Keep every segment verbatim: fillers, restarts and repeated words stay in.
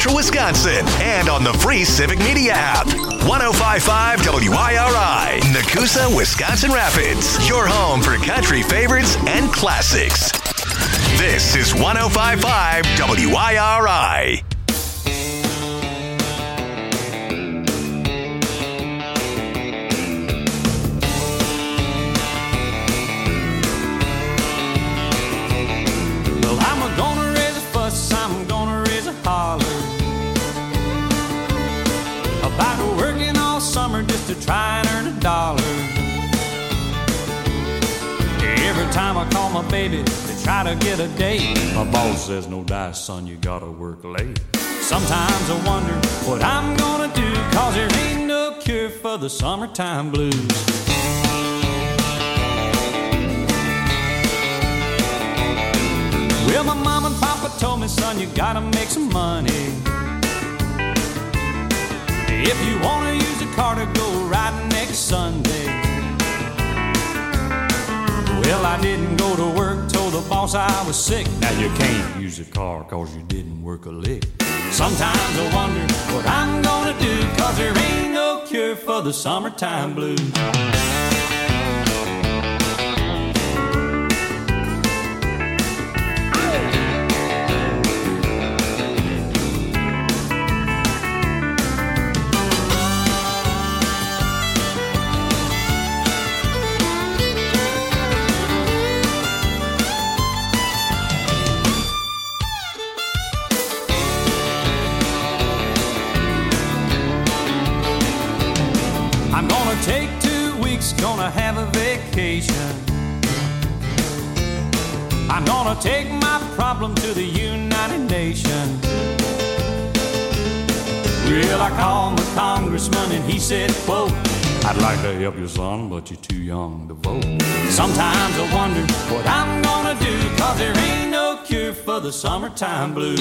Central Wisconsin and on the free Civic Media app. one oh five point five W I R I, Nakusa, Wisconsin Rapids. Your home for country favorites and classics. This is one oh five point five W I R I. Well, I'm gonna raise a fuss, I'm gonna raise a holler about working all summer just to try and earn a dollar. Every time I call my baby to try to get a date, my boss says, no dice, son, you gotta work late. Sometimes I wonder what I'm gonna do, cause there ain't no cure for the summertime blues. Well, my mom and papa told me, son, you gotta make some money. If you wanna use a car to go riding next Sunday. Well, I didn't go to work, told the boss I was sick. Now you can't use a car cause you didn't work a lick. Sometimes I wonder what I'm gonna do, cause there ain't no cure for the summertime blues. Take two weeks, gonna have a vacation. I'm gonna take my problem to the United Nations. Well, I called my congressman and he said, quote, I'd like to help you, son, but you're too young to vote. Sometimes I wonder what I'm gonna do, cause there ain't no cure for the summertime blues.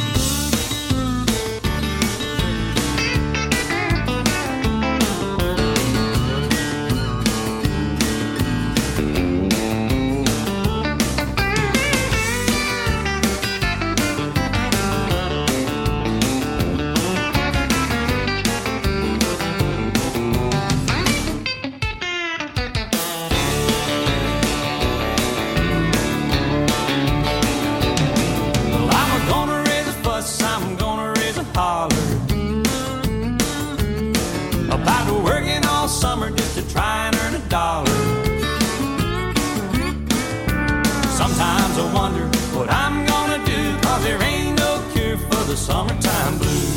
Summertime blues.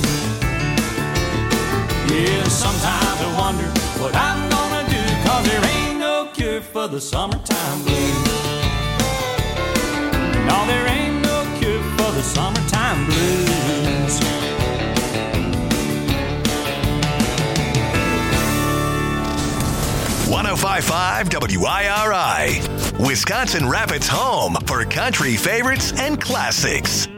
Yeah, sometimes I wonder what I'm gonna do, cause there ain't no cure for the summertime blues. No, there ain't no cure for the summertime blues. one oh five point five W I R I, Wisconsin Rapids' home for country favorites and classics.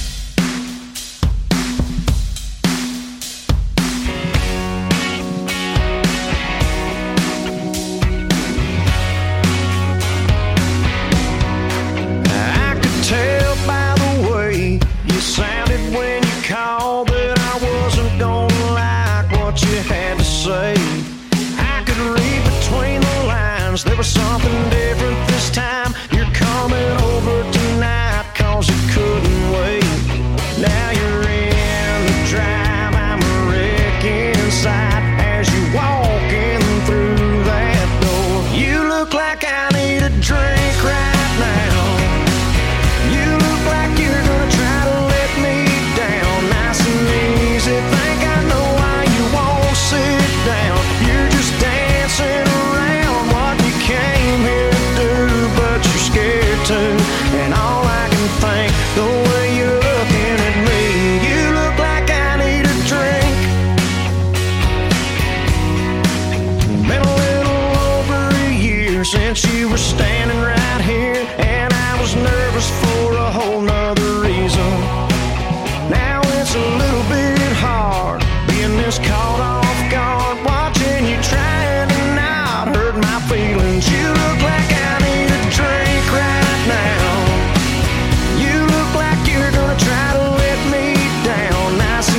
There was something different this time. You're coming over tonight cause you couldn't wait. Now you're in the drive, I'm a wreck inside. As you walking through that door, you look like I need a drink right now. You look like you're gonna try to let me down. Nice and easy, think I know why you won't sit down. You're just dancing around what you came here to do, but you're scared to. And all I can think, the way you're looking at me, you look like I need a drink. Been a little over a year since you were standing right here, and I was nervous for a whole nother reason. Now it's a little bit hard being this caught off guard, watching you trying to not hurt my feelings. You look like I need a drink right now. You look like you're gonna try to let me down. Nice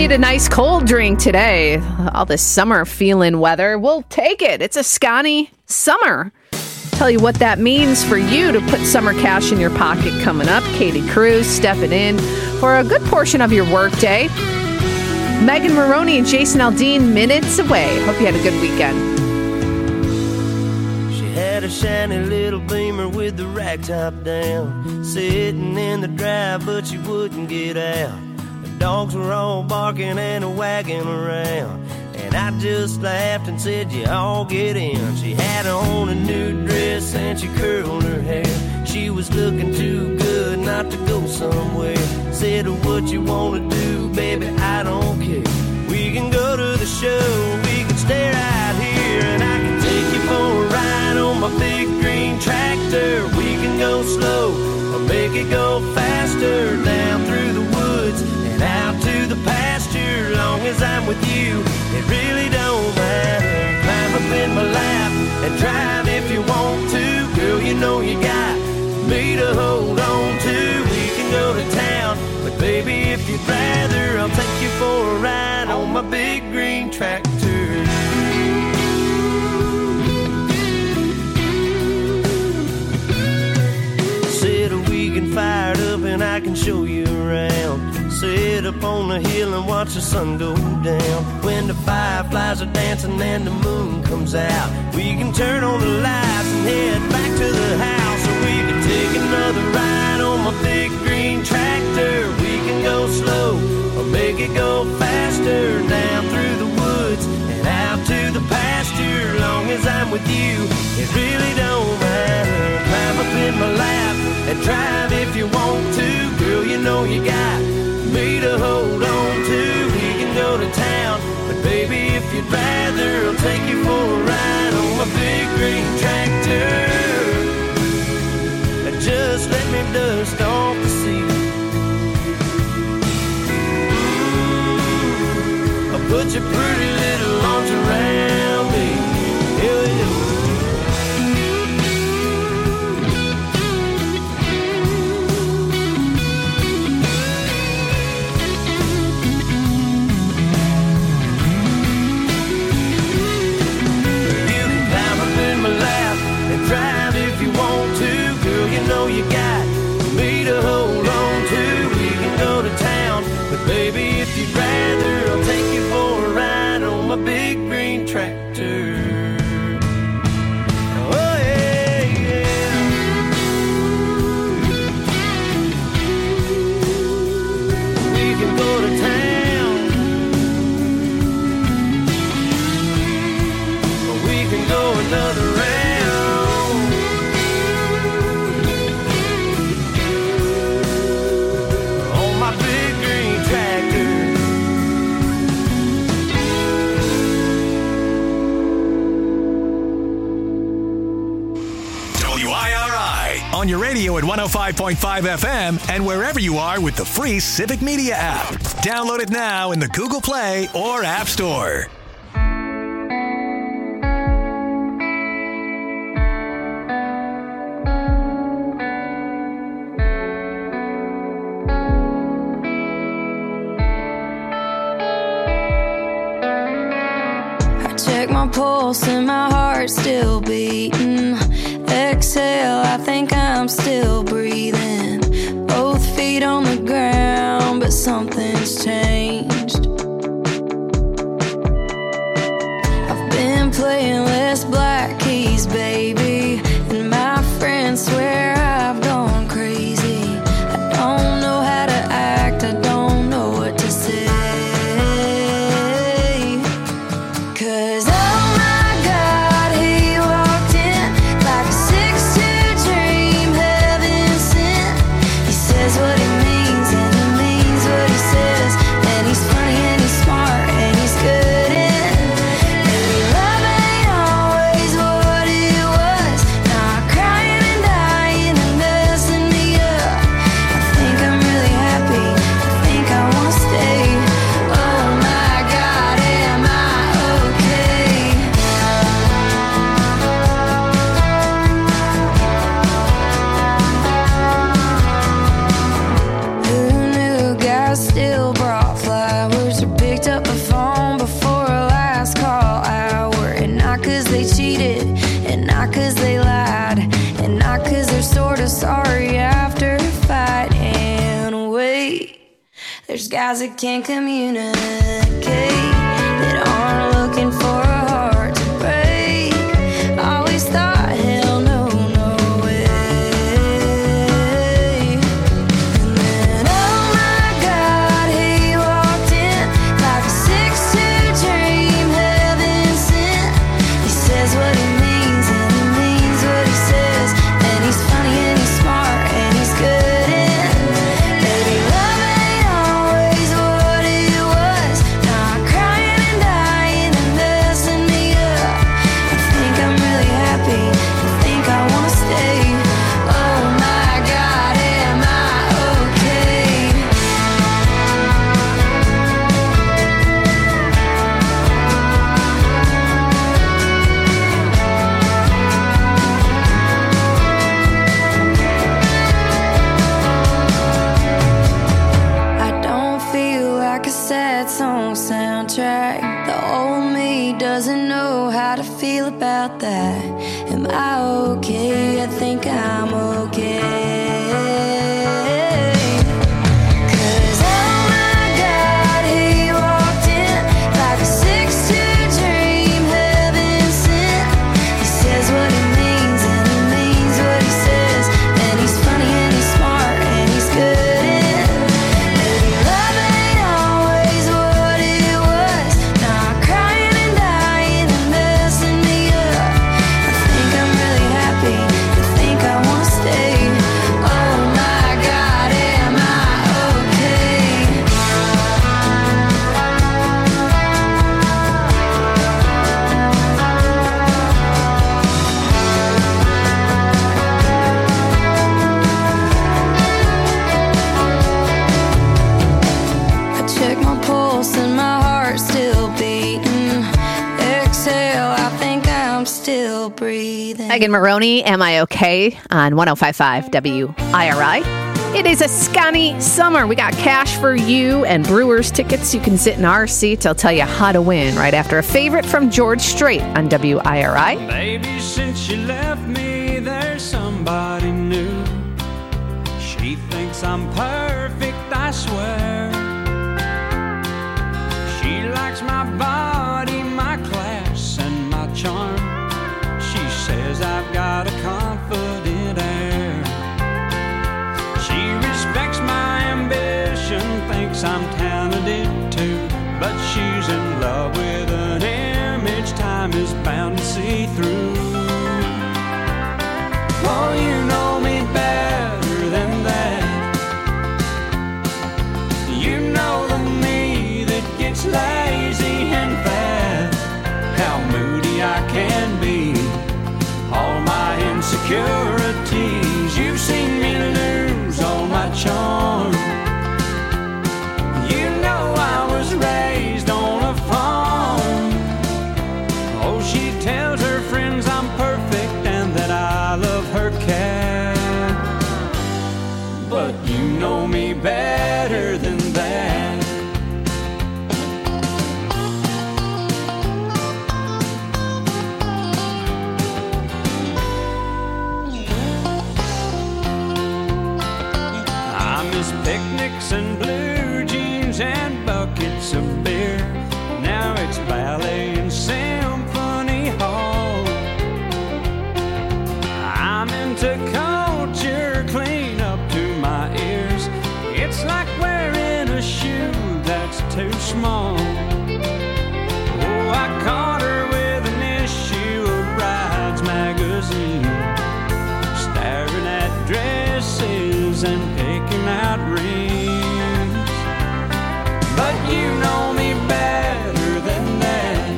need a nice cold drink today. All this summer feeling weather, we'll take it. It's a Scotty summer. Tell you what that means for you to put summer cash in your pocket coming up. Katie Cruz stepping in for a good portion of your workday. Megan Maroney and Jason Aldean minutes away. Hope you had a good weekend. She had a shiny little Beamer with the rack top down, sitting in the drive, but she wouldn't get out. The dogs were all barking and wagging around, and I just laughed and said, you all get in. She had on a new dress and she curled her hair. She was looking too good not to go somewhere. Said, what you wanna do, baby, I don't care. We can go to the show, we can stay right here, and I can take you for a ride on my big green tractor. We can go slow or make it go faster, down through the woods and out to the pasture. Long as I'm with you, it really don't matter. Climb up in my lap and drive if you want to. Girl, you know you got me to hold on to. We can go to town, but baby, if you'd rather, I'll take you for a ride on my big green tractor. Sit a weekend fired up and I can show you around. Sit up on the hill and watch the sun go down. When the fireflies are dancing and the moon comes out, we can turn on the lights and head back to the house. Or we can take another ride on my big green tractor. We can go slow or make it go faster, down through the woods and out to the pasture. Long as I'm with you, it really don't matter. Climb up in my lap and drive if you want to. Girl, you know you got me to hold on to. We can go to town, but baby, if you'd rather, I'll take you for a ride on my big green tractor. Just let me dust off the seat. Mm, I'll put your pretty little arms around me. Yeah, yeah. You know you got me to hold on to. We can go to town, but baby, if you'd rather, I'll take you for a ride on my big green tractor. Oh yeah, yeah. We can go to town, or we can go another round. On your radio at one oh five point five F M and wherever you are with the free Civic Media app. Download it now in the Google Play or App Store. I check my pulse and my heart's still beating. Exhale, I think I'm still breathing. Both feet on the ground, but something's changed. I've been playing less black keys, baby, and my friends swear I've gone crazy. I don't know how to act, I don't know what to say. 'Cause oh my God, he walked in like a six two dream, heaven There's guys that can't communicate, that aren't looking for a heart to break. Always thought, hell no, no way. And then, oh my God, he walked in like a six two dream, heaven sent. He says what he means and he means what he says. And he's funny and he's smart and he's good in. Baby, love ain't always what it was. Now I'm crying and dying and messing me up. I think I'm really happy, I think I wanna stay. Oh my God, am I okay? I don't feel like a sad song soundtrack. The old me doesn't know how to feel about that. Am I okay? I think I'm okay. 'Cause oh my God, he walked in like a six two dream, heaven sent. He says what he means and he means what he says. And he's funny and he's smart and he's good in. Maybe love ain't always what it was. Now I'm crying and dying and messing me up. I think I'm really happy, I think I wanna stay. Oh my God, am I okay? I check my pulse and my heart's still beating. Exhale, I think I'm still breathing. Megan Maroney, Am I Okay? On one oh five point five W I R I. It is a scunny summer. We got cash for you and Brewers tickets. You can sit in our seats. I'll tell you how to win right after a favorite from George Strait on W I R I. Baby, since you left me, there's somebody new. She thinks I'm perfect, I swear. She likes my body, my class, and my charm. She says I've got a confident air. She respects my ambition, thinks I'm talented too. But she's in love with an image time is bound to see through. Oh, you know me better than that. You know the me that gets lazy and fat. How moody I can be, all my insecurities. You've seen me lose all my charm. You know I was raised on a farm. Oh, she tells her friends I'm perfect and that I love her cat. But you know me better than that. I miss picnics and blue jeans and buckets of beer. Now it's ballet and symphony hall. I'm into culture clean up to my ears. It's like wearing a shoe that's too small. Oh, I caught her with an issue of Brides magazine, staring at dresses and picking out rings. But you know me better than that.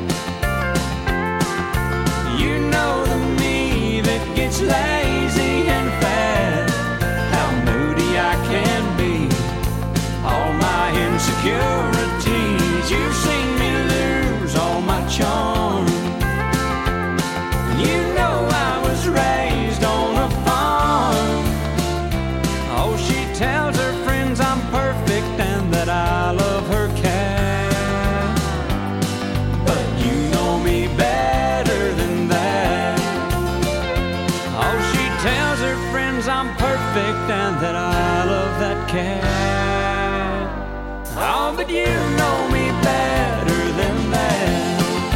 You know the me that gets lazy and fat. How moody I can be, all my insecurities. You've seen me lose all my charm. You know I was raised on a farm. Oh, she tells her friends I'm perfect and that I love her cat. But you know me better than that. Oh, she tells her friends I'm perfect and that I love that cat. Oh, but you know me better than that.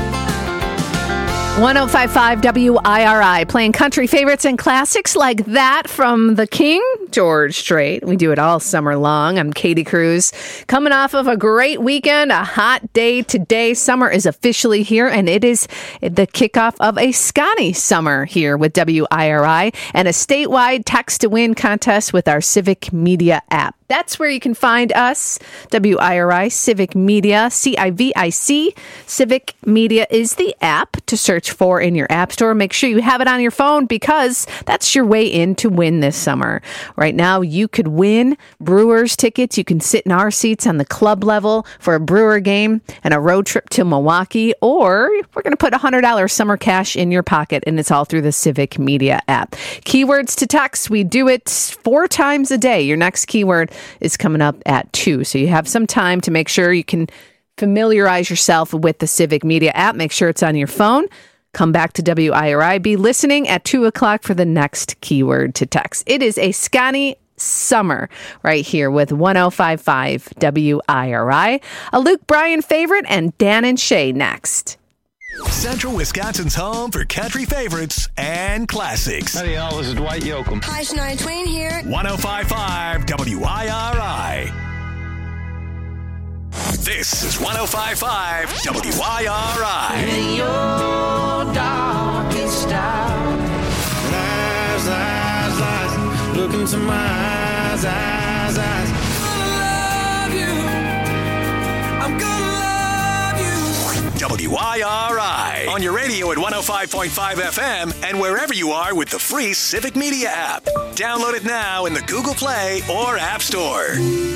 one oh five point five W I R I, playing country favorites and classics like that from the King, George Strait. We do it all summer long. I'm Katie Cruz, coming off of a great weekend, a hot day today. Summer is officially here, and it is the kickoff of a Scotty summer here with W I R I and a statewide text-to-win contest with our Civic Media app. That's where you can find us, W I R I, Civic Media, C I V I C. Civic Media is the app to search for in your app store. Make sure you have it on your phone because that's your way in to win this summer. Right now, you could win Brewers tickets. You can sit in our seats on the club level for a Brewer game and a road trip to Milwaukee, or we're going to put one hundred dollars summer cash in your pocket, and it's all through the Civic Media app. Keywords to text, we do it four times a day. Your next keyword is coming up at two. So you have some time to make sure you can familiarize yourself with the Civic Media app. Make sure it's on your phone. Come back to W I R I. Be listening at two o'clock for the next keyword to text. It is a Scotty summer right here with one oh five point five W I R I. A Luke Bryan favorite and Dan and Shay next. Central Wisconsin's home for country favorites and classics. Howdy, y'all. This is Dwight Yoakam. Hi, Shania Twain here. one oh five point five W I R I. This is one oh five point five W I R I. In your darkest hour, eyes, eyes, eyes, look into my eyes, eyes, eyes. I'm gonna love you. I'm gonna love you. W I R I on your radio at one oh five point five F M and wherever you are with the free Civic Media app. Download it now in the Google Play or App Store.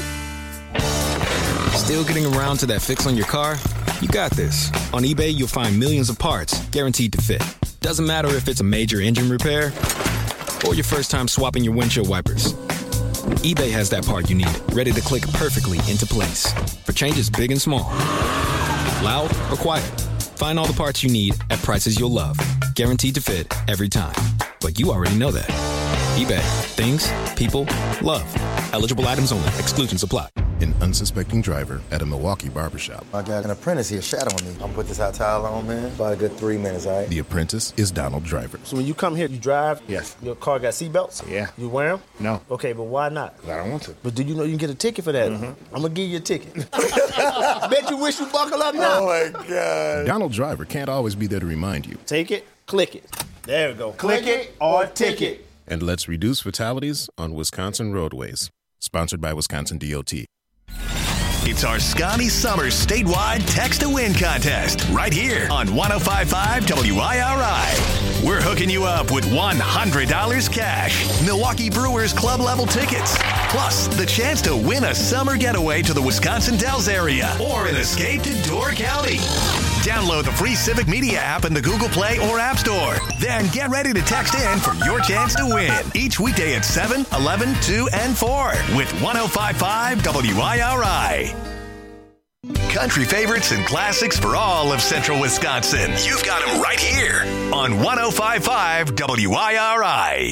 Still getting around to that fix on your car? You got this. On eBay, you'll find millions of parts guaranteed to fit. Doesn't matter if it's a major engine repair or your first time swapping your windshield wipers. eBay has that part you need, ready to click perfectly into place for changes big and small. Loud or quiet, find all the parts you need at prices you'll love. Guaranteed to fit every time. But you already know that. eBay. Things, people, love. Eligible items only. Exclusions apply. An unsuspecting driver at a Milwaukee barbershop. I got an apprentice here shadowing me. I'm gonna put this hot towel on, man. About a good three minutes, all right? The apprentice is Donald Driver. So when you come here, you drive? Yes. Your car got seatbelts? Yeah. You wear them? No. Okay, but why not? I don't want to. But do you know you can get a ticket for that? Mm-hmm. I'm gonna give you a ticket. Bet you wish you buckle up now. Oh, my God. Donald Driver can't always be there to remind you. Take it, click it. There we go. Click, click it or ticket. And let's reduce fatalities on Wisconsin roadways. Sponsored by Wisconsin D O T. It's our Scotty Summer statewide text-to-win contest right here on one oh five point five W I R I. We're hooking you up with one hundred dollars cash, Milwaukee Brewers club level tickets, plus the chance to win a summer getaway to the Wisconsin Dells area or an escape to Door County. Download the free Civic Media app in the Google Play or App Store. Then get ready to text in for your chance to win each weekday at seven, eleven, two, and four with one oh five point five W I R I. Country favorites and classics for all of Central Wisconsin. You've got them right here on one oh five point five W I R I.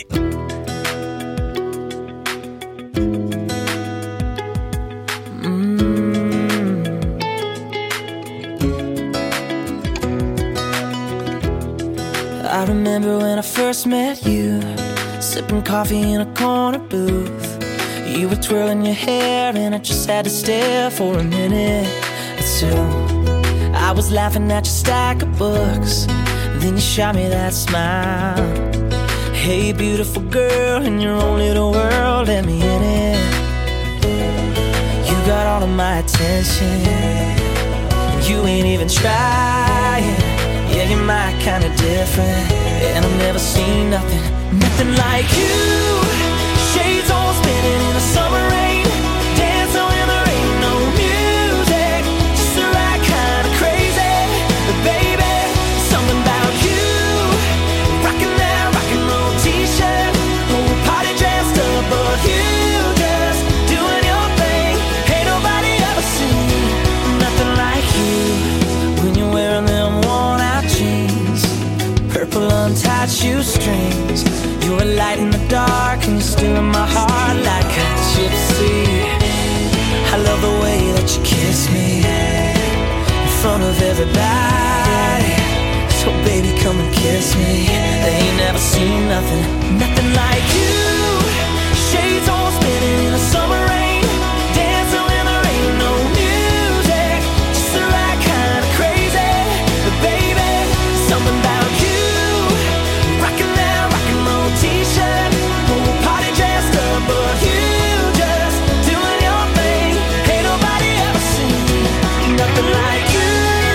I remember when I first met you, sipping coffee in a corner booth. You were twirling your hair and I just had to stare for a minute or two. I was laughing at your stack of books, then you shot me that smile. Hey beautiful girl, in your own little world, let me in it. You got all of my attention, you ain't even trying. Yeah, you're my kind of different, and I've never seen nothing, nothing like you. Shades all spinning in the summer rain, dancing when there ain't no music, just the right kind of crazy. But baby, something about you, rocking that rock and roll t-shirt, whole party dressed up, but you just doing your thing. Ain't nobody ever seen nothing like you when you're wearing them worn out jeans, purple untied shoestrings. You're a light in the dark and you're still in my heart like a gypsy. I love the way that let you kiss me in front of everybody. So baby, come and kiss me. They ain't never seen nothing, nothing like you. Shades on spinning in the summer rain, dancing when there ain't no music, just the right kind of crazy. But baby, something about you, rocking that rock and roll t-shirt, whole party dressed up, but you just doing your thing. Ain't nobody ever seen nothing like you.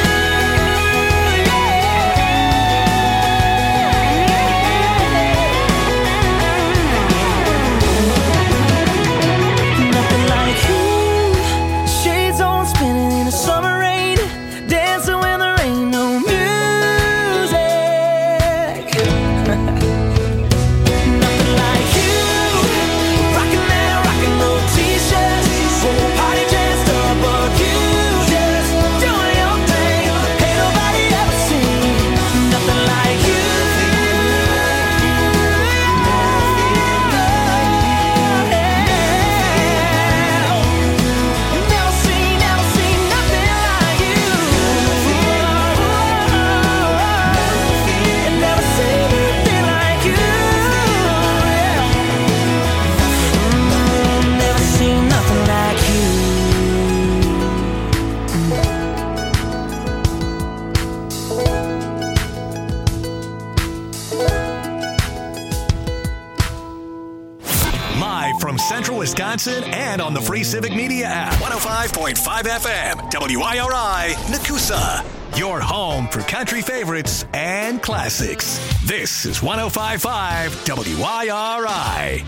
Wisconsin and on the free Civic Media app. one oh five point five F M, W I R I, Nakusa. Your home for country favorites and classics. This is one oh five point five W I R I.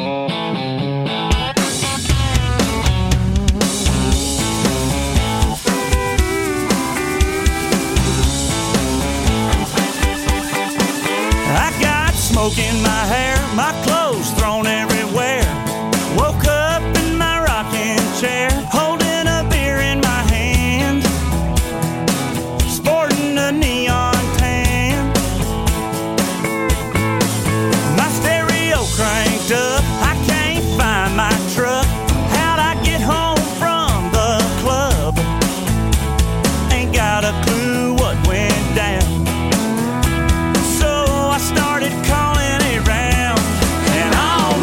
I got smoke in my hair, my clothes thrown everywhere. Woke up in my rocking chair, holding a beer in my hand, sporting a neon tan. My stereo cranked up, I can't find my truck. How'd I get home from the club? Ain't got a clue what went down. So I started calling around, and all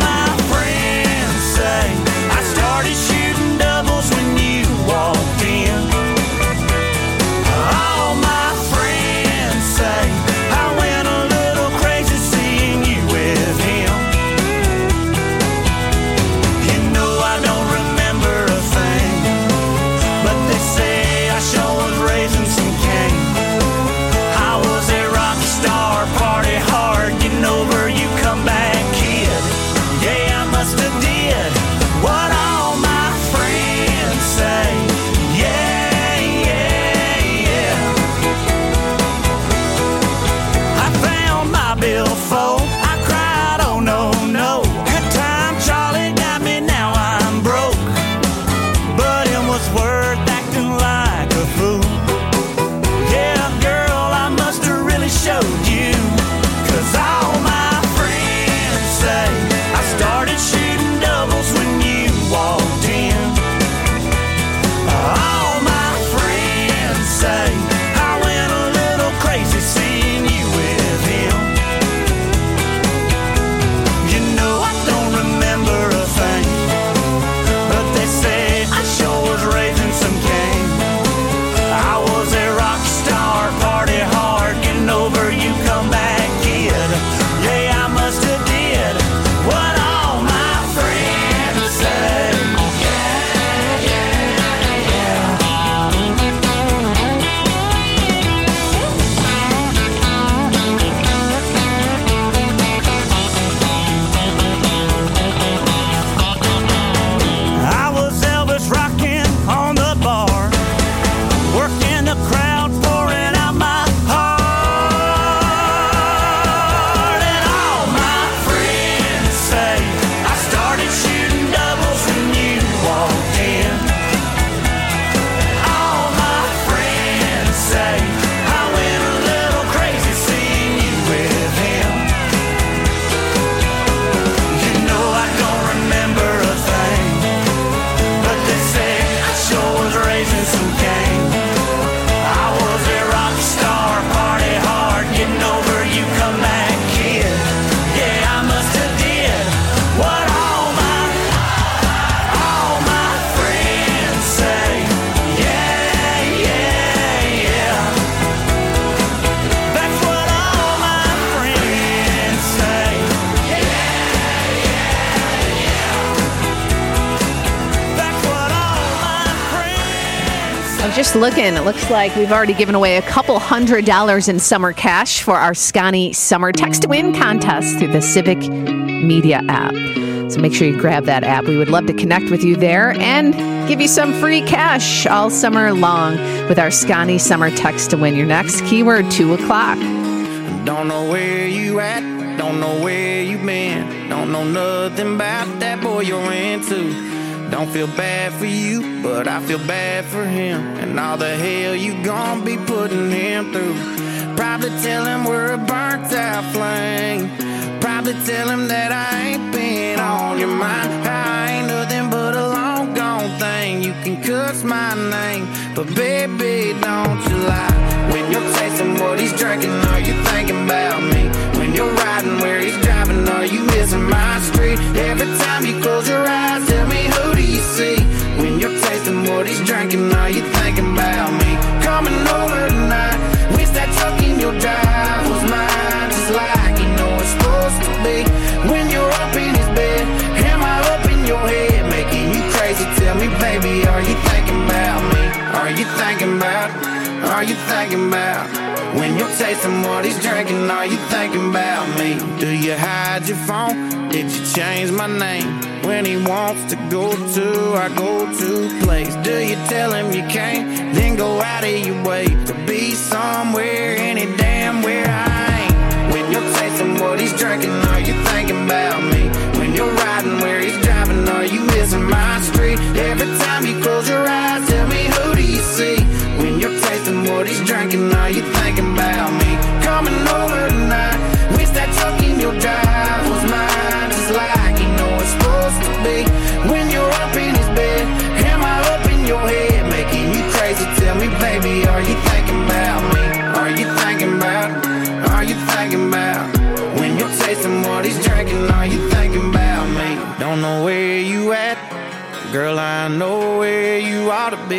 just looking, it looks like we've already given away a couple hundred dollars in summer cash for our Scotty Summer Text to Win contest through the Civic Media app. So make sure you grab that app. We would love to connect with you there and give you some free cash all summer long with our Scotty Summer Text to Win. Your next keyword, two o'clock. Don't know where you at, don't know where you been, don't know nothing about that boy you're into. Don't feel bad for you, but I feel bad for him, and all the hell you gon' be putting him through. Probably tell him we're a burnt out flame, probably tell him that I ain't been on your mind. I ain't nothing but a long gone thing, you can cuss my name, but baby don't you lie. When you're tasting what he's drinking, are you thinking about me? When you're riding where he's driving, are you missing my street? Every time you close your eyes, tell me who do you see? When you're tasting what he's drinking, are you thinking about me? Coming over tonight, wish that truck in your drive was mine, just like you know it's supposed to be. When you're up in his bed, am I up in your head, making you crazy? Tell me, baby, are you thinking about me? Are you thinking about, are you thinking about? When you're tasting what he's drinking, are you thinking about me? Do you hide your phone? Did you change my name? When he wants to go to our go-to place, do you tell him you can't, then go out of your way to be somewhere, any damn where I ain't? When you're tasting what he's drinking, are you thinking about me? When you're riding where he's driving, are you missing my street? Every time you close your eyes, tell me who do you see? When you're tasting what he's drinking, are you thinking about me? Coming over tonight, wish that truck in your drive was mine, just like you know it's supposed to be. When you're up in his bed, am I up in your head, making you crazy? Tell me, baby, are you thinking about me? Are you thinking about, are you thinking about? When you're tasting what he's drinking, are you thinking about me? Don't know where you at, girl, I know where you ought to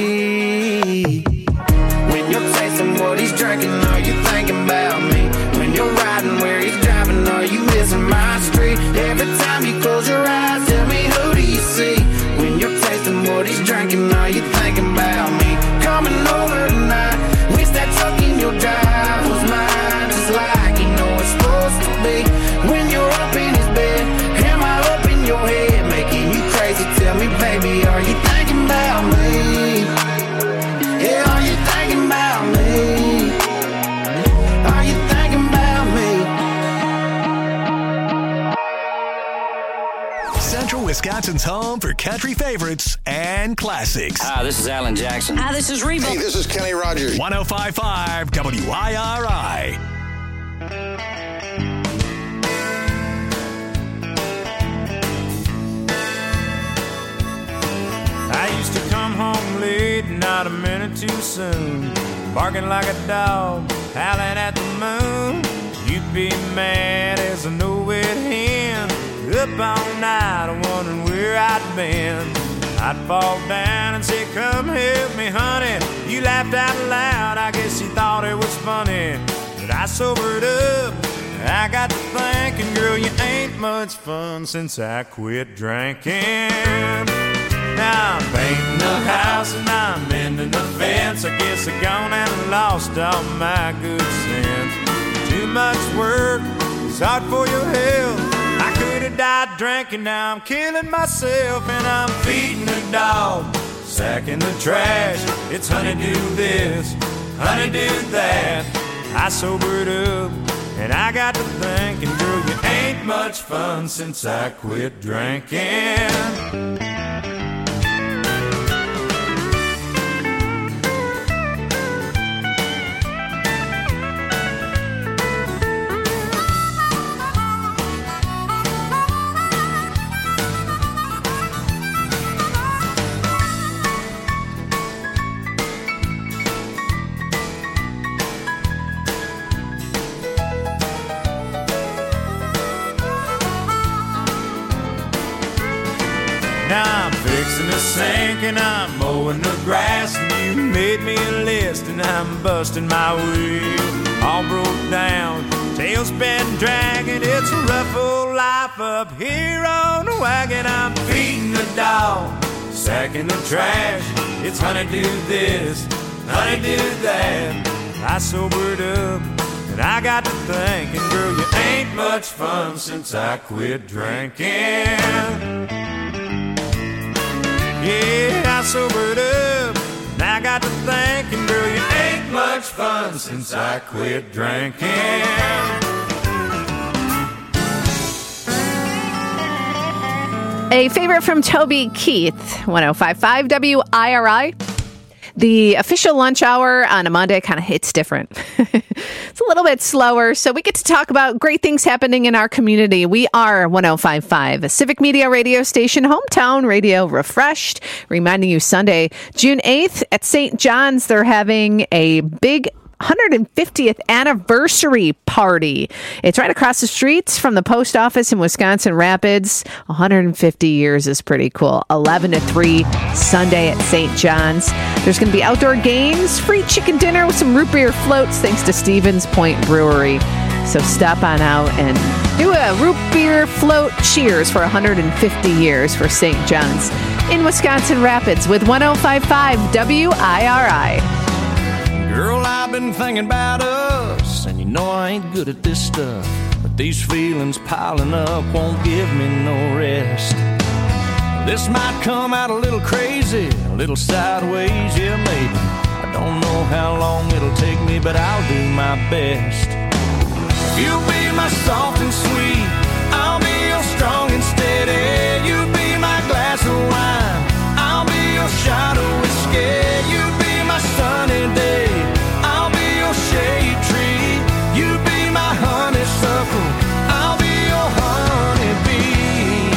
be. When you're tasting what he's drinking, are you thinking about me? When you're riding where he's driving, are you missing my street? Every time you close your eyes, tell me who do you see? When you're tasting what he's drinking, are you thinking about me? Coming over tonight, wish that truck in your drive was mine, just like you know it's supposed to be. When you're up in his bed, am I up in your head, making you crazy? Tell me, baby, are you thinking about me? Yeah, are you thinking about me? Are you thinking about me? Central Wisconsin's home for country favorites and classics. Hi, this is Alan Jackson. Hi, this is Reba. Hey, this is Kenny Rogers. one oh five point five W I R I. I used to come home late, not a minute too soon, barking like a dog, howling at the moon. You'd be mad as a no-wit hen, up all night wondering where I'd been. I'd fall down and say, come help me, honey. You laughed out loud, I guess you thought it was funny. But I sobered up, I got to thinking, girl, you ain't much fun since I quit drinking. Now I'm painting the house and I'm mending the fence. I guess I gone and lost all my good sense. Too much work, it's hard for your health. I could have died drinking, now I'm killing myself. And I'm feeding the dog, sacking the trash. It's honeydew this, honeydew that. I sobered up and I got to thinking, girl, you ain't much fun since I quit drinking. Now I'm fixing the sink and I'm mowing the grass, and you made me a list and I'm busting my wheel. All broke down, tail's been dragging. It's a rough old life up here on the wagon. I'm feeding the dog, sacking the trash. It's honeydew this, honeydew that. I sobered up and I got to thinking, girl, you ain't much fun since I quit drinking. Yeah, I sobered up and I got to thinking, girl, you ain't much fun since I quit drinking. A favorite from Toby Keith, one oh five point five W I R I. The official lunch hour on a Monday kind of hits different. It's a little bit slower, so we get to talk about great things happening in our community. We are one oh five point five, a Civic Media radio station, hometown radio refreshed, reminding you Sunday, June eighth at Saint John's, they're having a big one hundred fiftieth anniversary party. It's right across the streets from the post office in Wisconsin Rapids. one hundred fifty years is pretty cool. eleven to three Sunday at Saint John's. There's going to be outdoor games, free chicken dinner with some root beer floats thanks to Stevens Point Brewery. So stop on out and do a root beer float cheers for one hundred fifty years for Saint John's in Wisconsin Rapids with one oh five point five W I R I. Girl, I've been thinking about us, and you know I ain't good at this stuff, but these feelings piling up won't give me no rest. This might come out a little crazy, a little sideways, yeah maybe. I don't know how long it'll take me, but I'll do my best. You'll be my soft and sweet, I'll be your strong and steady. You be my glass of wine, I'll be your shot of whiskey. You be my sunny day, I'll be your shade tree. You be my honeysuckle, I'll be your honeybee.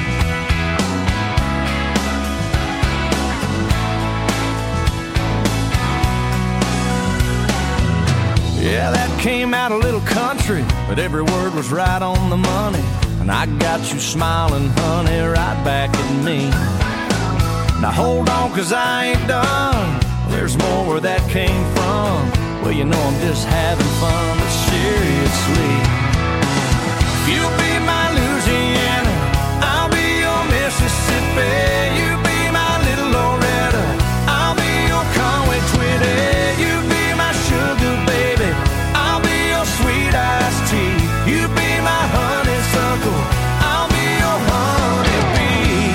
Yeah, that came out a little country, but every word was right on the money. And I got you smiling, honey, right back at me. Now hold on, cause I ain't done. There's more where that came from. Well, you know I'm just having fun, but seriously, you'll be my Louisiana, I'll be your Mississippi. You be my little Loretta, I'll be your Conway Twitty. You be my sugar baby, I'll be your sweet iced tea. You be my honeysuckle, I'll be your honeybee.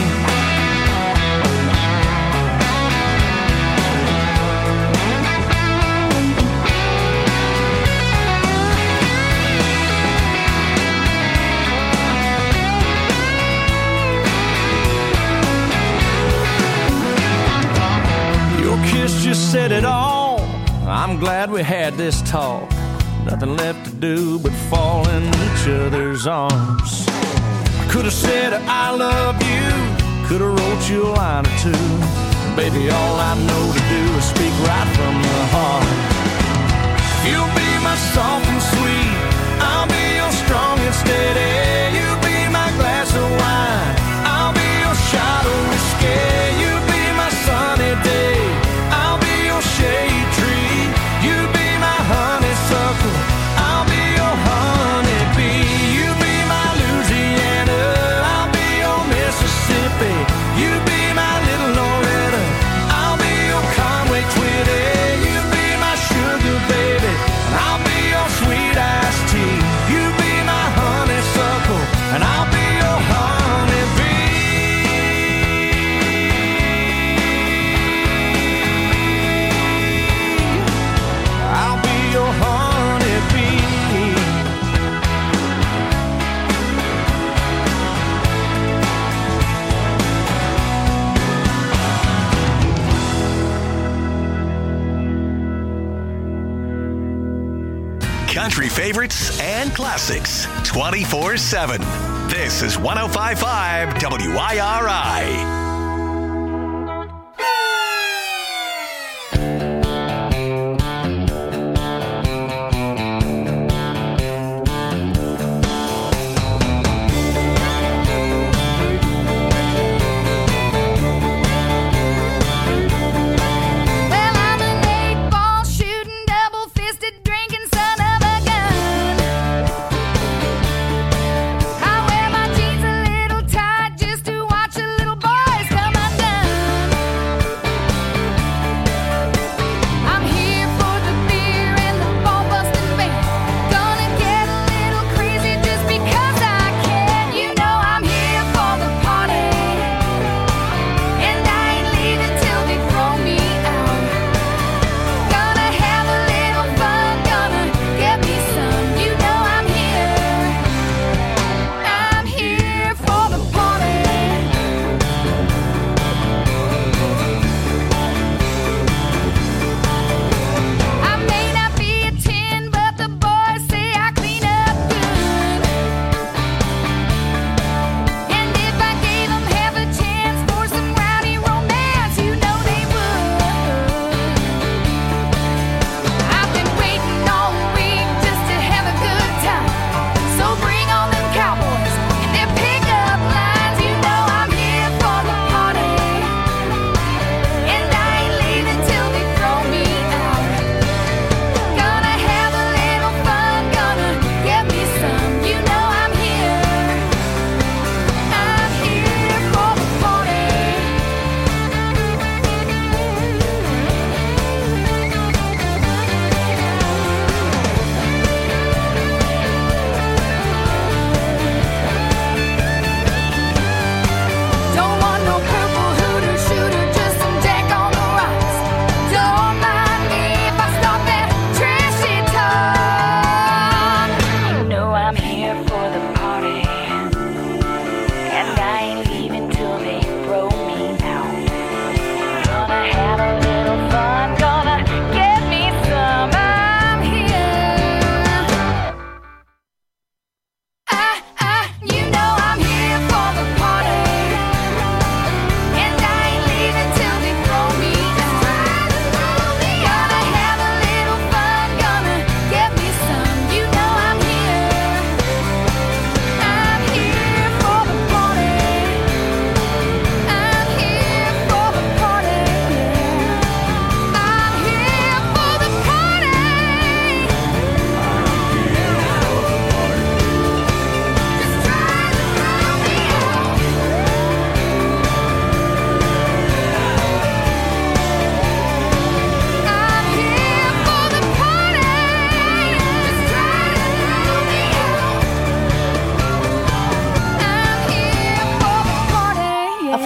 Kiss just said it all. I'm glad we had this talk. Nothing left to do but fall in each other's arms. I could have said I love you, could have wrote you a line or two. Baby, all I know to do is speak right from the heart. You'll be my soft and sweet, I'll be your strong and steady. You be my glass of wine, I'll be your shot of whiskey. You be my sunny day, shade tree. You be my honeysuckle, I'll be your honeybee. You be my Louisiana, I'll be your Mississippi. You be my little Loretta, I'll be your Conway Twitty. You be my sugar baby, and I'll be your sweet iced tea. You be my honeysuckle, and I'll be your honeybee. Country favorites and classics twenty-four seven. This is one oh five point five W I R I. I wear my jeans a little tight just to watch a little boys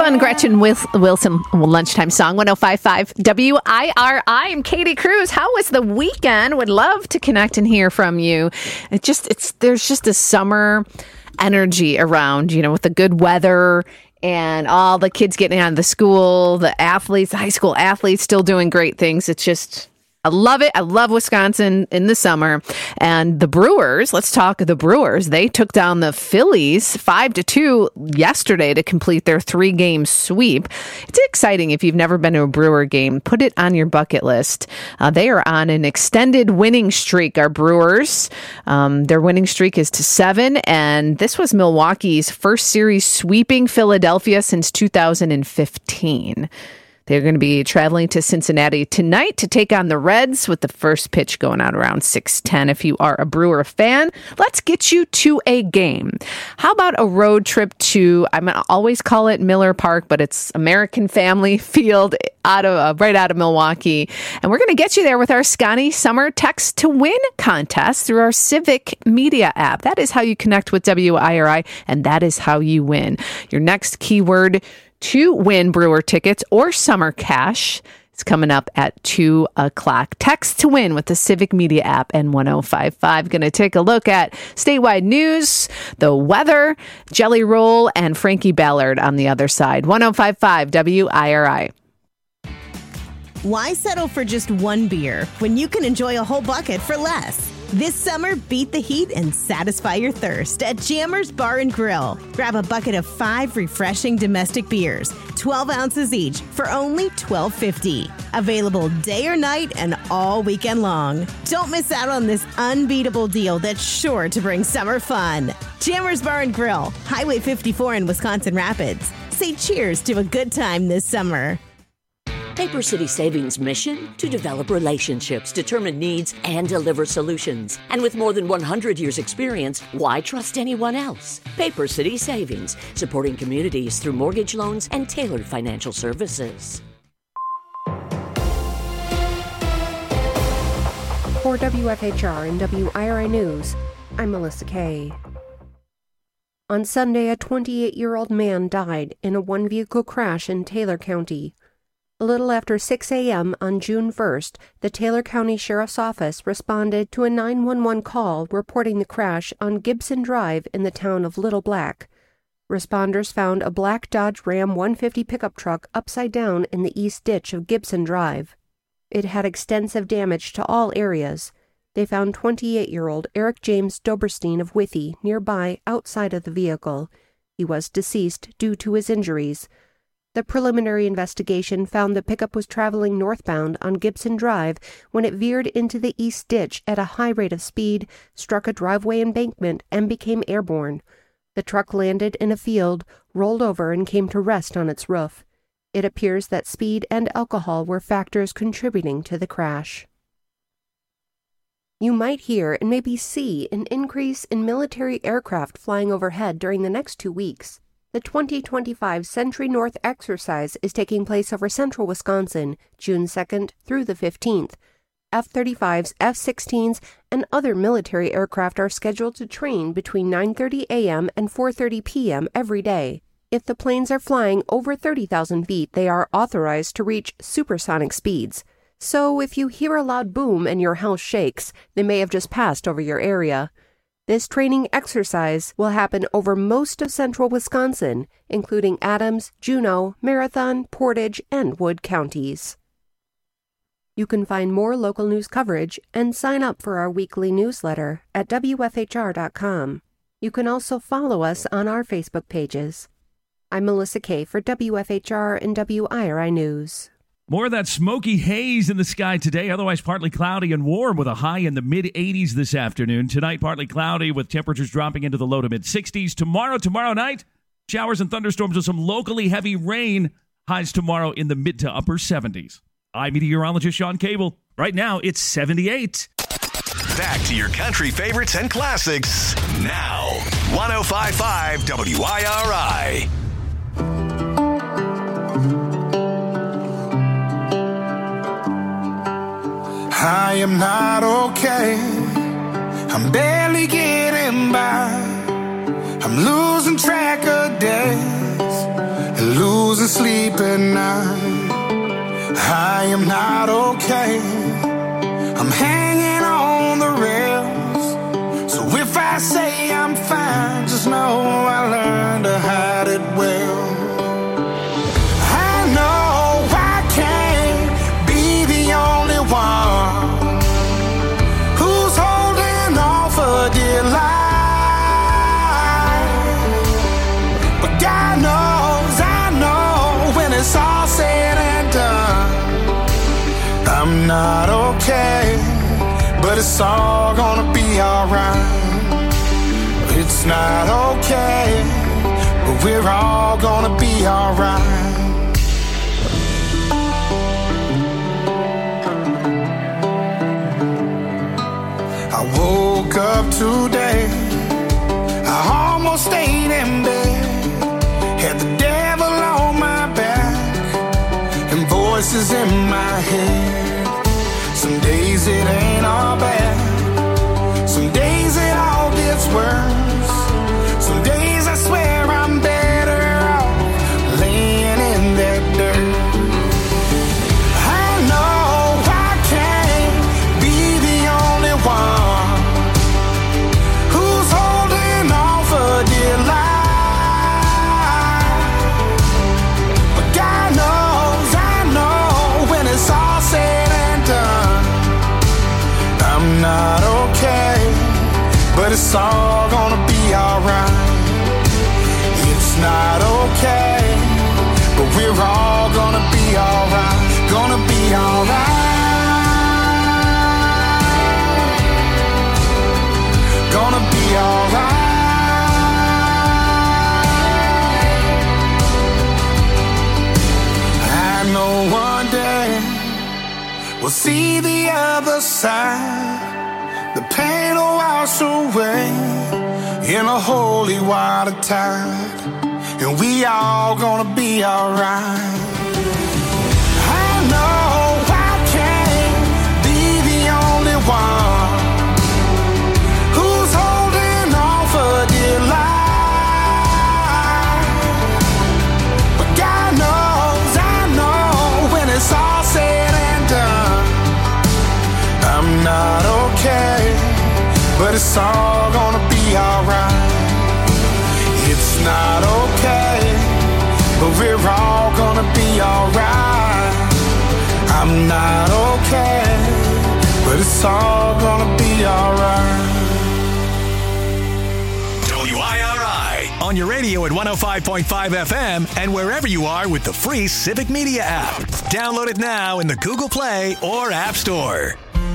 fun Gretchen Wil- Wilson lunchtime song, one oh five point five W I R I. I'm Katie Cruz. How was the weekend? Would love to connect and hear from you. It just, it's, there's just a summer energy around, you know, with the good weather and all the kids getting out of the school, the athletes, the high school athletes still doing great things. It's just, I love it. I love Wisconsin in the summer. And the Brewers, let's talk the Brewers. They took down the Phillies five to two yesterday to complete their three-game sweep. It's exciting if you've never been to a Brewer game. Put it on your bucket list. Uh, they are on an extended winning streak, our Brewers. Um, their winning streak is to seven, and this was Milwaukee's first series sweeping Philadelphia since two thousand fifteen. They're going to be traveling to Cincinnati tonight to take on the Reds with the first pitch going out around six ten. If you are a Brewer fan, let's get you to a game. How about a road trip to, I'm going to always call it Miller Park, but it's American Family Field out of uh, right out of Milwaukee. And we're going to get you there with our Scotty Summer Text to Win contest through our Civic Media app. That is how you connect with W I R I, and that is how you win. Your next keyword to win Brewer tickets or summer cash. It's coming up at two o'clock. Text to win with the Civic Media app and one oh five point five. Going to take a look at statewide news, the weather, Jelly Roll, and Frankie Ballard on the other side. one oh five point five W I R I. Why settle for just one beer when you can enjoy a whole bucket for less? This summer, beat the heat and satisfy your thirst at Jammers Bar and Grill. Grab a bucket of five refreshing domestic beers, twelve ounces each, for only twelve fifty. Available day or night and all weekend long. Don't miss out on this unbeatable deal that's sure to bring summer fun. Jammers Bar and Grill, Highway fifty-four in Wisconsin Rapids. Say cheers to a good time this summer. Paper City Savings' mission? To develop relationships, determine needs, and deliver solutions. And with more than one hundred years experience, why trust anyone else? Paper City Savings, supporting communities through mortgage loans and tailored financial services. For W F H R and W I R I News, I'm Melissa Kay. On Sunday, a twenty-eight-year-old man died in a one-vehicle crash in Taylor County. A little after six a.m. on June first, the Taylor County Sheriff's Office responded to a nine one one call reporting the crash on Gibson Drive in the town of Little Black. Responders found a black Dodge Ram one fifty pickup truck upside down in the east ditch of Gibson Drive. It had extensive damage to all areas. They found twenty-eight-year-old Eric James Doberstein of Withee nearby outside of the vehicle. He was deceased due to his injuries. The preliminary investigation found the pickup was traveling northbound on Gibson Drive when it veered into the east ditch at a high rate of speed, struck a driveway embankment, and became airborne. The truck landed in a field, rolled over, and came to rest on its roof. It appears that speed and alcohol were factors contributing to the crash. You might hear and maybe see an increase in military aircraft flying overhead during the next two weeks. The twenty twenty-five Century North exercise is taking place over central Wisconsin, June second through the fifteenth. F thirty-fives, F sixteens, and other military aircraft are scheduled to train between nine thirty a.m. and four thirty p.m. every day. If the planes are flying over thirty thousand feet, they are authorized to reach supersonic speeds. So if you hear a loud boom and your house shakes, they may have just passed over your area. This training exercise will happen over most of central Wisconsin, including Adams, Juneau, Marathon, Portage, and Wood counties. You can find more local news coverage and sign up for our weekly newsletter at W F H R dot com. You can also follow us on our Facebook pages. I'm Melissa Kay for W F H R and W I R I News. More of that smoky haze in the sky today, otherwise partly cloudy and warm with a high in the mid-eighties this afternoon. Tonight, partly cloudy with temperatures dropping into the low to mid-sixties. Tomorrow, tomorrow night, showers and thunderstorms with some locally heavy rain. Highs tomorrow in the mid to upper seventies. I'm meteorologist Sean Cable. Right now, it's seventy-eight. Back to your country favorites and classics now. one oh five point five W I R I. I am not okay. I'm barely getting by. I'm losing track of days and losing sleep at night. I am not okay. I'm hanging on the rails. So if I say I'm fine, just know I learned to hide it well. I know I can't be the only one who's holding on for dear life. But God knows, I know when it's all said and done, I'm not okay, but it's all gonna be alright. It's not okay, but we're all gonna be alright. I woke up today, I almost stayed in bed, had the devil on my back and voices in my head. Some days it ain't all bad, some days it all gets worse. Some days I swear I'm better off laying in that dirt. I know I can't be the only one who's holding on for dear life. But God knows, I know when it's all said and done, I'm not okay, but it's all gonna be alright. It's not okay, but we're all gonna be alright. Gonna be alright. Gonna be alright. I know one day we'll see the other side. The pain will wash away in a holy water tide, and we all gonna be alright. I know I can't be the only one who's holding on for dear life. But God knows, I know when it's all said and done, I'm not okay, but it's all gonna be alright. It's not okay, but we're all gonna be alright. I'm not okay, but it's all gonna be alright. W I R I on your radio at one oh five point five F M and wherever you are with the free Civic Media app. Download it now in the Google Play or App Store.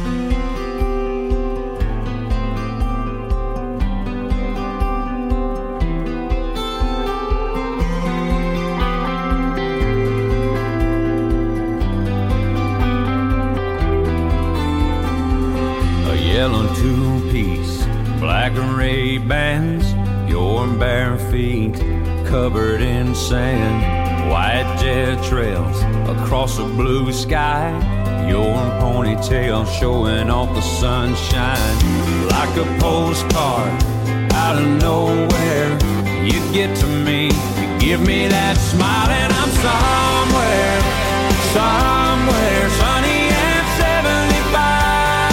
Yellow two-piece, black and red bands, your bare feet covered in sand, white jet trails across a blue sky, your ponytail showing off the sunshine. Like a postcard out of nowhere, you get to me, you give me that smile, and I'm somewhere, somewhere sunny and seventy-five.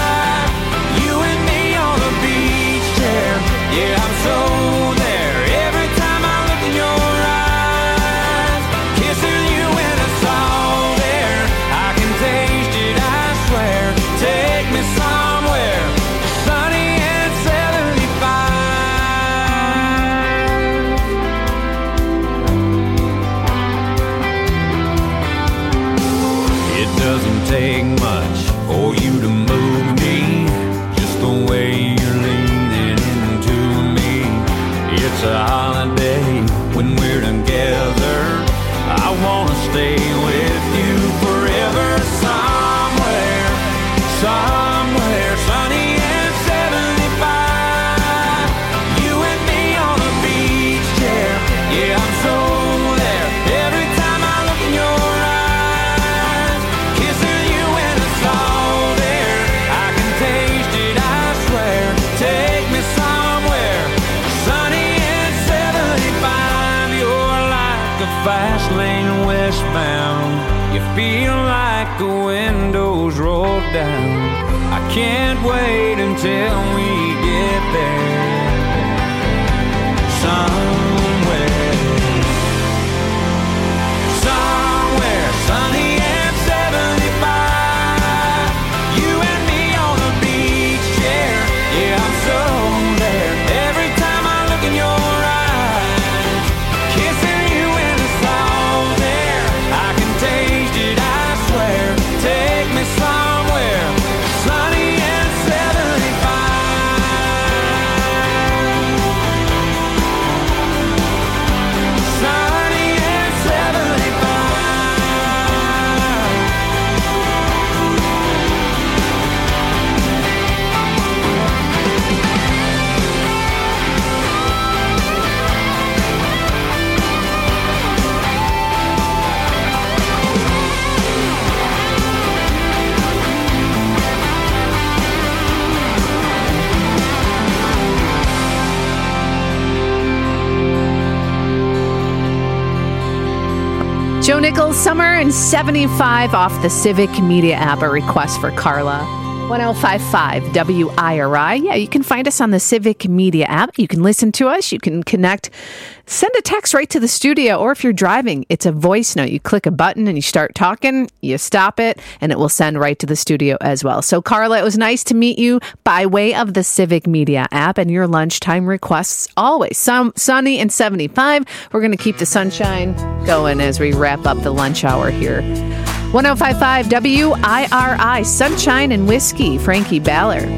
Yeah, I'm so there every time I look in your eyes. Kissing you when it's all there, I can taste it, I swear. Take me somewhere sunny and seventy-five. It doesn't fast lane westbound. You feel like the windows roll down. I can't wait until we get there. Somewhere, somewhere sunny and seventy-five. You and me on the beach chair. Yeah, I'm so there. Every time I look in your eyes, kissing you in the salt there. I can taste it, I swear. Take me somewhere sunny and seventy-five. Sunny and seventy-five. Joe Nichols, Summer and seventy-five off the Civic Media app, a request for Carla. ten fifty-five W I R I. Yeah, you can find us on the Civic Media app. You can listen to us. You can connect. Send a text right to the studio, or if you're driving, it's a voice note. You click a button and you start talking, you stop it, and it will send right to the studio as well. So, Carla, it was nice to meet you by way of the Civic Media app, and your lunchtime requests always. Some sunny and seventy-five. We're going to keep the sunshine going as we wrap up the lunch hour here. ten fifty-five W I R I, Sunshine and Whiskey, Frankie Ballard.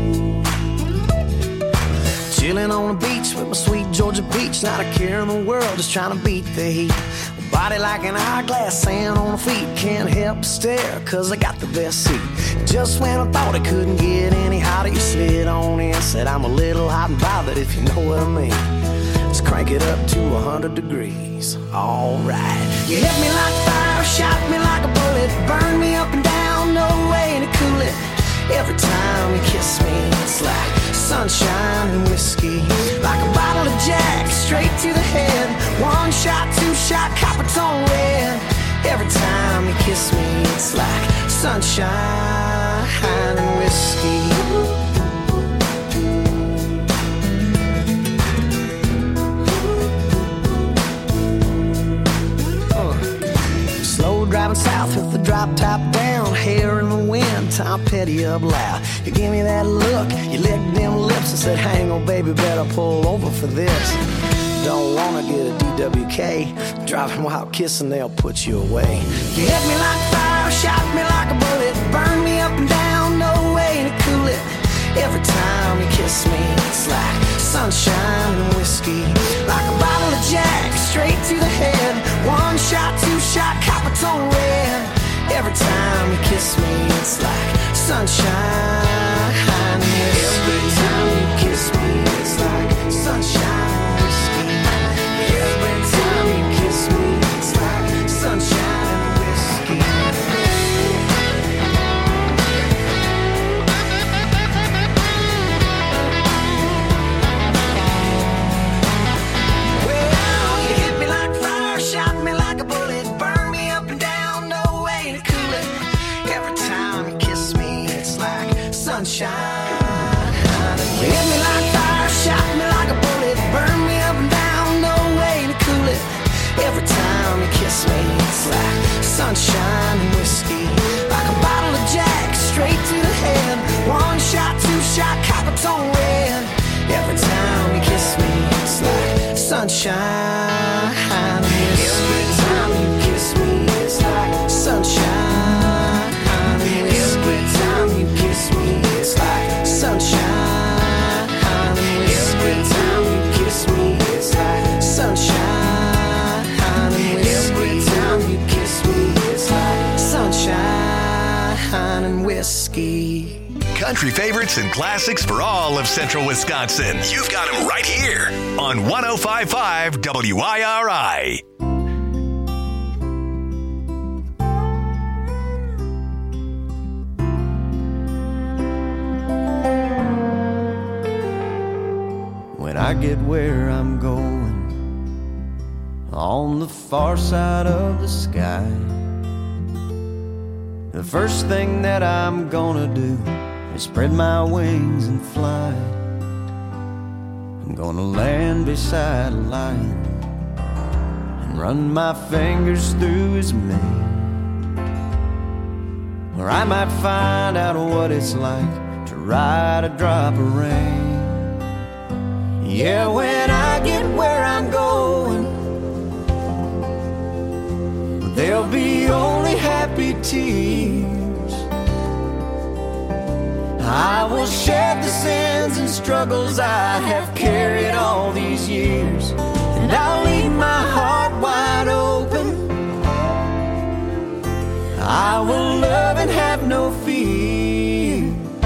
Chilling on the beach with my sweet Georgia peach, not a care in the world, just trying to beat the heat. Body like an hourglass, sand on the feet, can't help but stare, cause I got the best seat. Just when I thought it couldn't get any hotter, you slid on in, said I'm a little hot and bothered, if you know what I mean. Let's crank it up to one hundred degrees, alright. You hit me like fire, shot me like a bullet, burn me up and down, no way to cool it. Every time you kiss me, it's like sunshine and whiskey. Like a bottle of Jack, straight to the head. One shot, two shot, copper tone red. Every time you kiss me, it's like sunshine and whiskey. Slow driving south with the drop top down, hair in the wind, Tom Petty up loud. You give me that look, you licked them lips and said, hang on baby, better pull over for this. Don't wanna get a D W K, driving while kissing, they'll put you away. You hit me like fire, shot me like a bullet, burn me up and down, no way to cool it. Every time you kiss me, it's like sunshine and whiskey. Like a bottle of Jack, straight to the head. One shot, two shot, copper tone red. Every time you kiss me, it's like sunshine and whiskey. Every time you kiss me, it's like sunshine and whiskey. Every time you kiss me, it's like sunshine and whiskey. Sunshine. You hit me like fire, shot me like a bullet, burn me up and down, no way to cool it. Every time you kiss me, it's like sunshine and whiskey. Like a bottle of Jack, straight to the head. One shot, two shot, copper tone red. Every time you kiss me, it's like sunshine and whiskey. Every time you kiss me, it's like sunshine and whiskey. Every time you kiss me, it's like sunshine and whiskey. Every time you kiss me, it's like sunshine and whiskey. Every time you kiss me, it's like sunshine and whiskey. Country favorites and classics for all of Central Wisconsin. You've got them right here on ten fifty-five W I R I. When I get where I'm going, on the far side of the sky. The first thing that I'm gonna do is spread my wings and fly. I'm gonna land beside a lion and run my fingers through his mane. Or I might find out what it's like to ride a drop of rain. Yeah, when I get where I'm going, there'll be only happy tears. I will shed the sins and struggles I have carried all these years, and I'll leave my heart wide open. I will love and have no fear.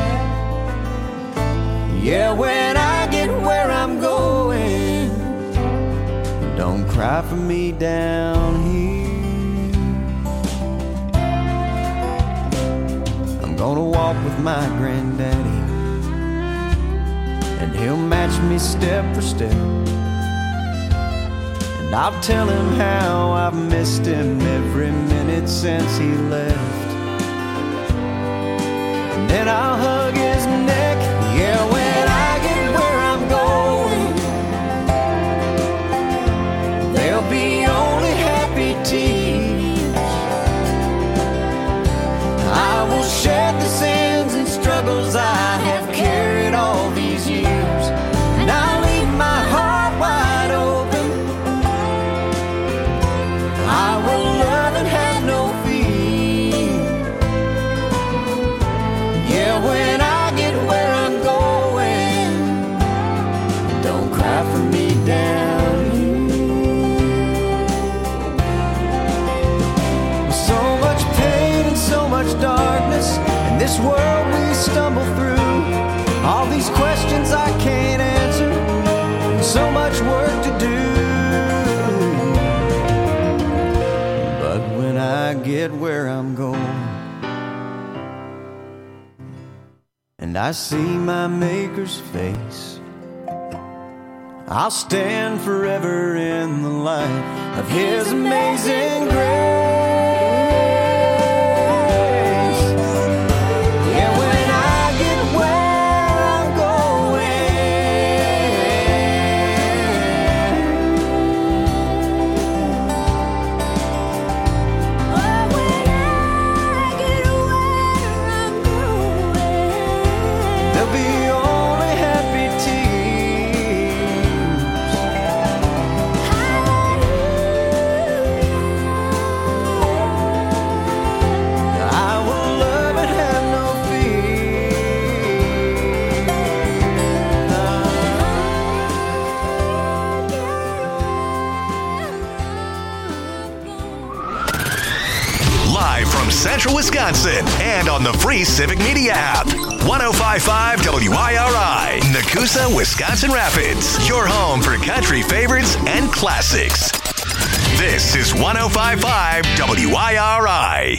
Yeah, when I get where I'm going, don't cry for me down here. I'm gonna walk with my granddaddy, and he'll match me step for step. And I'll tell him how I've missed him every minute since he left. And then I'll hug his neck. Yeah, when I get where I'm going, there'll be only happy tears. I will shed the sins and struggles I have carried all these years, and I'll leave my heart wide open. I will love and have no fear. Yeah, when I get where I'm going, don't cry for me down here. So much pain and so much darkness in this world we stumble through. All these questions I can't answer, and so much work to do. But when I get where I'm going, and I see my Maker's face, I'll stand forever in the light of His amazing grace. Yeah, when I get where I'm going, there'll be only happy tears. I will love and have no Live from Central Wisconsin and on the free Civic Media app. one oh five point five W I R I, Nakusa, Wisconsin Rapids. Your home for country favorites and classics. This is one oh five point five W I R I.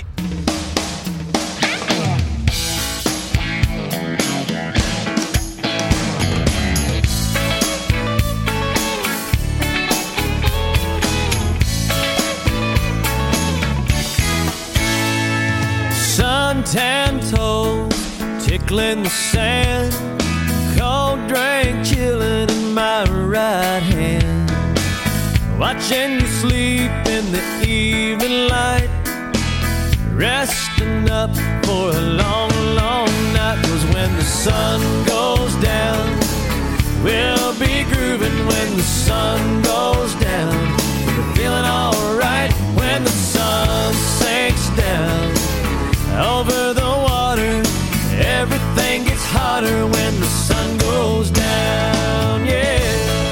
Suntan toes tickling the sand, cold drink chilling in my right hand, watching you sleep in the evening light, resting up for a long, long night. 'Cause when the sun goes down, we'll be grooving. When the sun goes down, we're feeling alright. When the sun sinks down over the water, everything gets hotter when the sun goes down, yeah.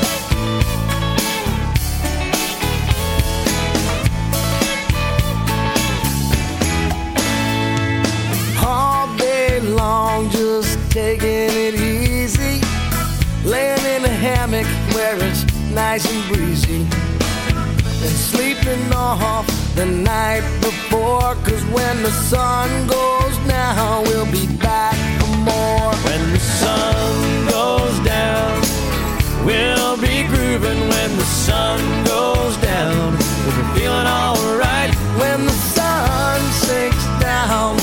All day long, just taking it easy, laying in a hammock where it's nice and breezy, and sleeping off the night before. 'Cause when the sun goes down, we'll be back for more. When the sun goes down, we'll be grooving. grooving when the sun goes down.